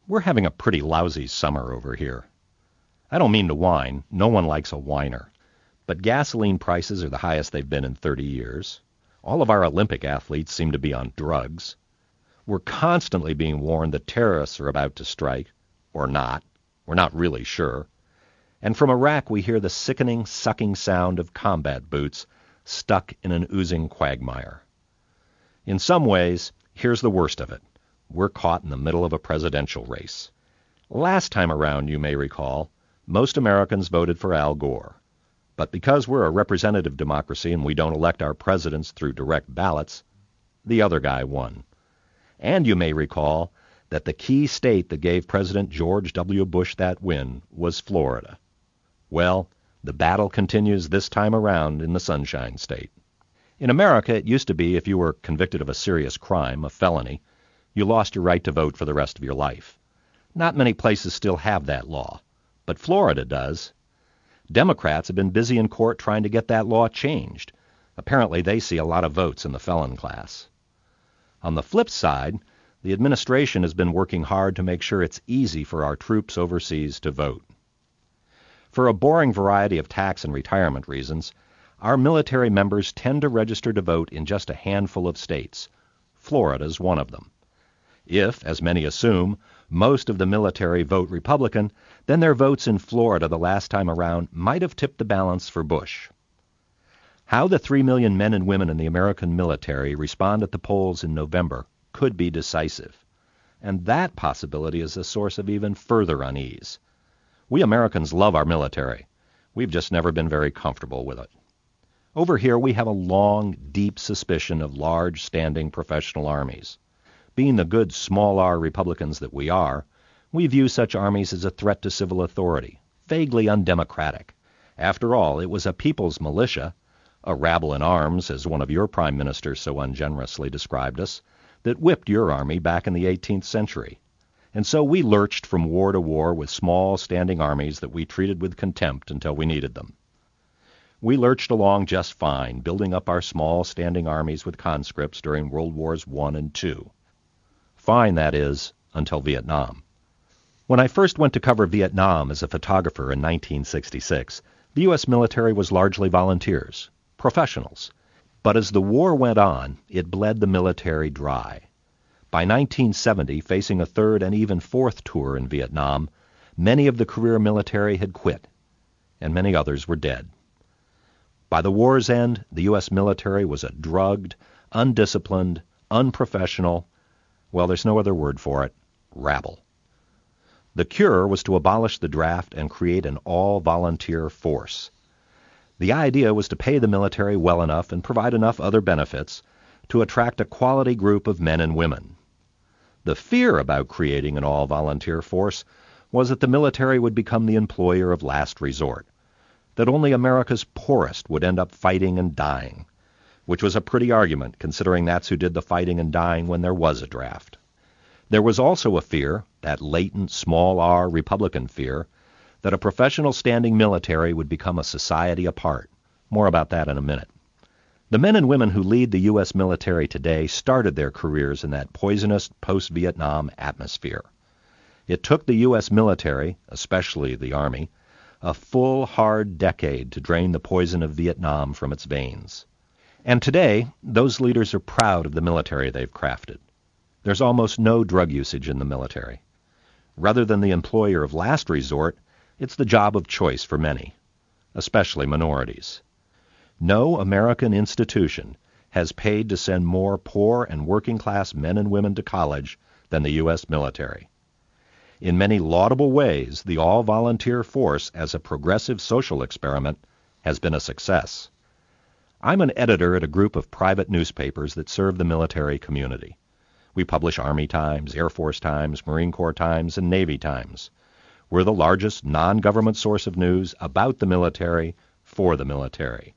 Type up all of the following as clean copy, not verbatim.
We're having a pretty lousy summer over here. I don't mean to whine. No one likes a whiner. But gasoline prices are the highest they've been in 30 years. All of our Olympic athletes seem to be on drugs. We're constantly being warned that terrorists are about to strike. Or not. We're not really sure. And from Iraq we hear the sickening, sucking sound of combat boots stuck in an oozing quagmire. In some ways, here's the worst of it. We're caught in the middle of a presidential race. Last time around, you may recall, most Americans voted for Al Gore. But because we're a representative democracy and we don't elect our presidents through direct ballots, the other guy won. And you may recall that the key state that gave President George W. Bush that win was Florida. Well, the battle continues this time around in the Sunshine State. In America, it used to be if you were convicted of a serious crime, a felony, you lost your right to vote for the rest of your life. Not many places still have that law, but Florida does. Democrats have been busy in court trying to get that law changed. Apparently they see a lot of votes in the felon class. On the flip side, the administration has been working hard to make sure it's easy for our troops overseas to vote. For a boring variety of tax and retirement reasons, our military members tend to register to vote in just a handful of states. Florida's one of them. If, as many assume, most of the military vote Republican, then their votes in Florida the last time around might have tipped the balance for Bush. How the 3 million men and women in the American military respond at the polls in November could be decisive. And that possibility is a source of even further unease. We Americans love our military. We've just never been very comfortable with it. Over here we have a long, deep suspicion of large, standing professional armies. Being the good small R Republicans that we are, we view such armies as a threat to civil authority, vaguely undemocratic. After all, it was a people's militia, a rabble in arms, as one of your prime ministers so ungenerously described us, that whipped your army back in the 18th century. And so we lurched from war to war with small standing armies that we treated with contempt until we needed them. We lurched along just fine, building up our small standing armies with conscripts during World Wars I and II. Fine, that is, until Vietnam. When I first went to cover Vietnam as a photographer in 1966, the U.S. military was largely volunteers, professionals. But as the war went on, it bled the military dry. By 1970, facing a third and even fourth tour in Vietnam, many of the career military had quit, and many others were dead. By the war's end, the U.S. military was a drugged, undisciplined, unprofessional, well, there's no other word for it, rabble. The cure was to abolish the draft and create an all-volunteer force. The idea was to pay the military well enough and provide enough other benefits to attract a quality group of men and women. The fear about creating an all-volunteer force was that the military would become the employer of last resort, that only America's poorest would end up fighting and dying, which was a pretty argument considering that's who did the fighting and dying when there was a draft. There was also a fear, that latent small r Republican fear, that a professional standing military would become a society apart. More about that in a minute. The men and women who lead the U.S. military today started their careers in that poisonous post-Vietnam atmosphere. It took the U.S. military, especially the Army, a full, hard decade to drain the poison of Vietnam from its veins. And today, those leaders are proud of the military they've crafted. There's almost no drug usage in the military. Rather than the employer of last resort, it's the job of choice for many, especially minorities. No American institution has paid to send more poor and working-class men and women to college than the U.S. military. In many laudable ways, the all-volunteer force as a progressive social experiment has been a success. I'm an editor at a group of private newspapers that serve the military community. We publish Army Times, Air Force Times, Marine Corps Times, and Navy Times. We're the largest non-government source of news about the military for the military.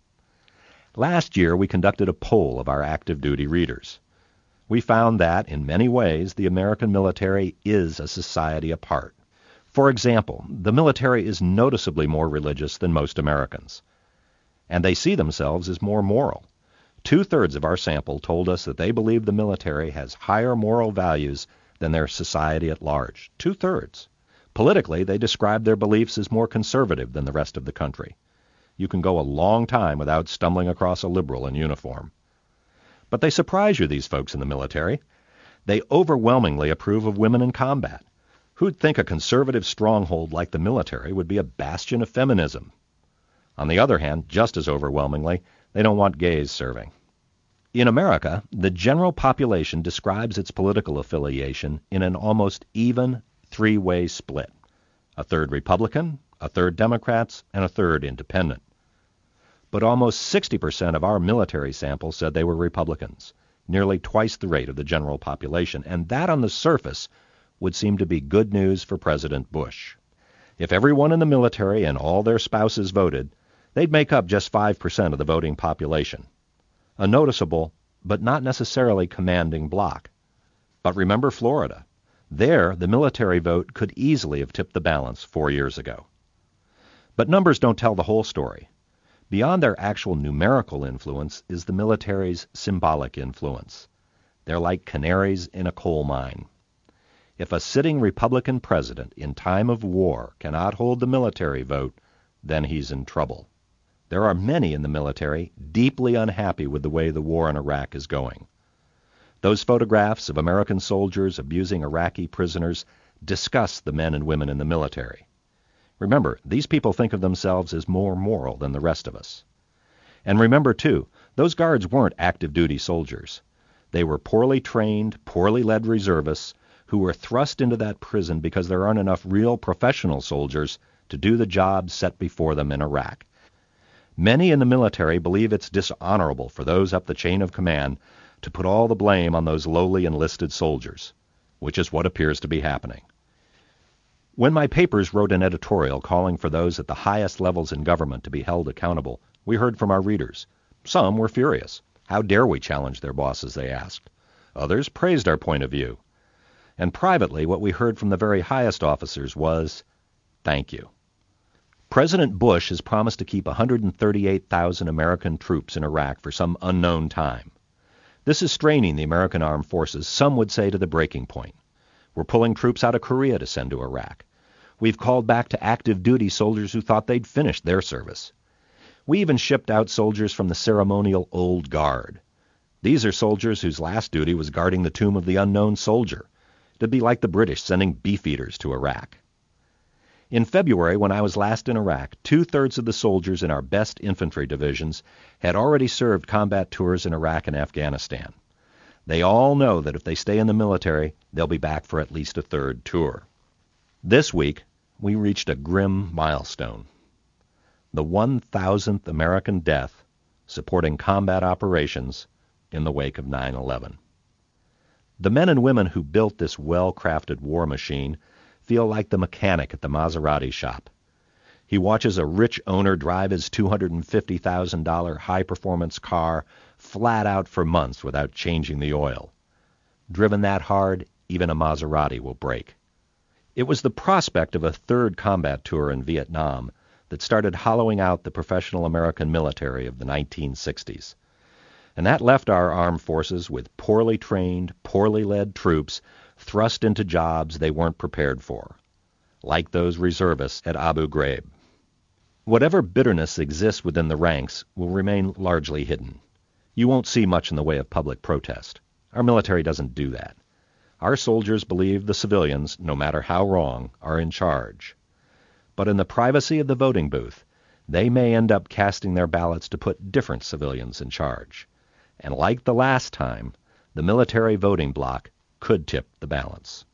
Last year, we conducted a poll of our active duty readers. We found that, in many ways, the American military is a society apart. For example, the military is noticeably more religious than most Americans. And they see themselves as more moral. 2/3 of our sample told us that they believe the military has higher moral values than their society at large, 2/3. Politically, they describe their beliefs as more conservative than the rest of the country. You can go a long time without stumbling across a liberal in uniform. But they surprise you, these folks in the military. They overwhelmingly approve of women in combat. Who'd think a conservative stronghold like the military would be a bastion of feminism? On the other hand, just as overwhelmingly, they don't want gays serving. In America, the general population describes its political affiliation in an almost even three-way split: a third Republican, a third Democrats, and a third Independent. But almost 60% of our military sample said they were Republicans, nearly twice the rate of the general population, and that on the surface would seem to be good news for President Bush. If everyone in the military and all their spouses voted, they'd make up just 5% of the voting population. A noticeable, but not necessarily commanding block. But remember Florida. There, the military vote could easily have tipped the balance 4 years ago. But numbers don't tell the whole story. Beyond their actual numerical influence is the military's symbolic influence. They're like canaries in a coal mine. If a sitting Republican president in time of war cannot hold the military vote, then he's in trouble. There are many in the military deeply unhappy with the way the war in Iraq is going. Those photographs of American soldiers abusing Iraqi prisoners disgust the men and women in the military. Remember, these people think of themselves as more moral than the rest of us. And remember, too, those guards weren't active-duty soldiers. They were poorly trained, poorly led reservists who were thrust into that prison because there aren't enough real professional soldiers to do the job set before them in Iraq. Many in the military believe it's dishonorable for those up the chain of command to put all the blame on those lowly enlisted soldiers, which is what appears to be happening. When my papers wrote an editorial calling for those at the highest levels in government to be held accountable, we heard from our readers. Some were furious. How dare we challenge their bosses, they asked. Others praised our point of view. And privately, what we heard from the very highest officers was, thank you. President Bush has promised to keep 138,000 American troops in Iraq for some unknown time. This is straining the American armed forces, some would say, to the breaking point. We're pulling troops out of Korea to send to Iraq. We've called back to active duty soldiers who thought they'd finished their service. We even shipped out soldiers from the ceremonial Old Guard. These are soldiers whose last duty was guarding the tomb of the unknown soldier. It'd be like the British sending beefeaters to Iraq. In February, when I was last in Iraq, 2/3 of the soldiers in our best infantry divisions had already served combat tours in Iraq and Afghanistan. They all know that if they stay in the military, they'll be back for at least a third tour. This week, we reached a grim milestone. The 1,000th American death supporting combat operations in the wake of 9/11. The men and women who built this well-crafted war machine feel like the mechanic at the Maserati shop. He watches a rich owner drive his $250,000 high-performance car flat out for months without changing the oil. Driven that hard, even a Maserati will break. It was the prospect of a third combat tour in Vietnam that started hollowing out the professional American military of the 1960s. And that left our armed forces with poorly trained, poorly led troops thrust into jobs they weren't prepared for, like those reservists at Abu Ghraib. Whatever bitterness exists within the ranks will remain largely hidden. You won't see much in the way of public protest. Our military doesn't do that. Our soldiers believe the civilians, no matter how wrong, are in charge. But in the privacy of the voting booth, they may end up casting their ballots to put different civilians in charge. And like the last time, the military voting bloc could tip the balance.